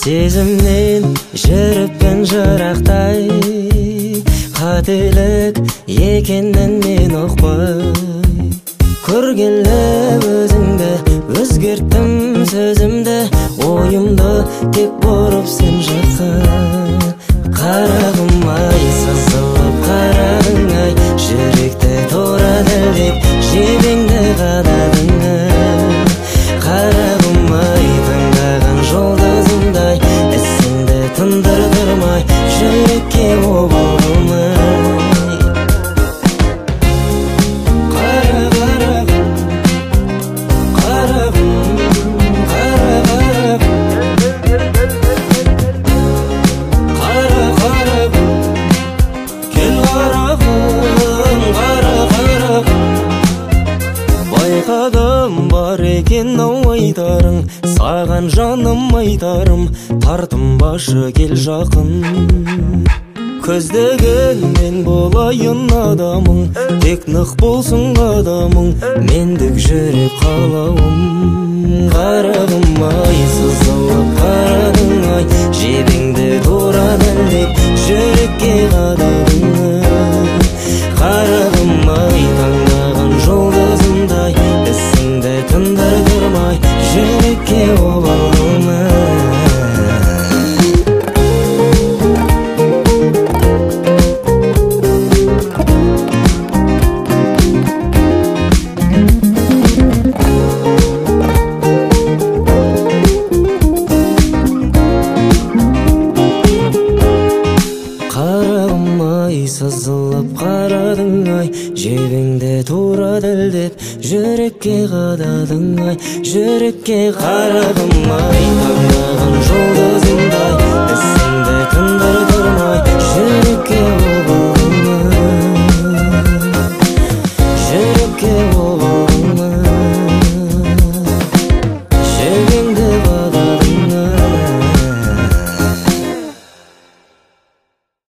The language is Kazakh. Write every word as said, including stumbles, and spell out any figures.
Сезімнен жүріппен жырақтай, қателік екенін мен ұқпай, көргелі өзіңді өзгерттім сөзімді, ойымды тек бұрып сен жаққа. Қарағым ай, сызылып қарадың ай, жүректі тура дәлдеп жебеңді қададың ай. Қарағым ай, таңдаған жұлдызымдай, ісіңді тындырдырмай, жүрекке обалым ай. Бар екен ау айтарың, саған жаным айтарым, тартынбашы кел жақын. Көздегенмен болайын адамың, тек нық болсын қадамың, мендік жүрек қалауым. Қарағым ай, сызылып қарадың ай, жебеңді тура дәлдеп жүрекке қададың ай. Қарағым ай, таңдаған жұлдызымдай, ісіңді тындырдырмай, жүрекке обалым ай. Қарағым ай, сызылып қарадың ай, жебеңді тура дәлдеп жүрекке қададың ай, жүрекке. Қарағым ай, таңдаған жолда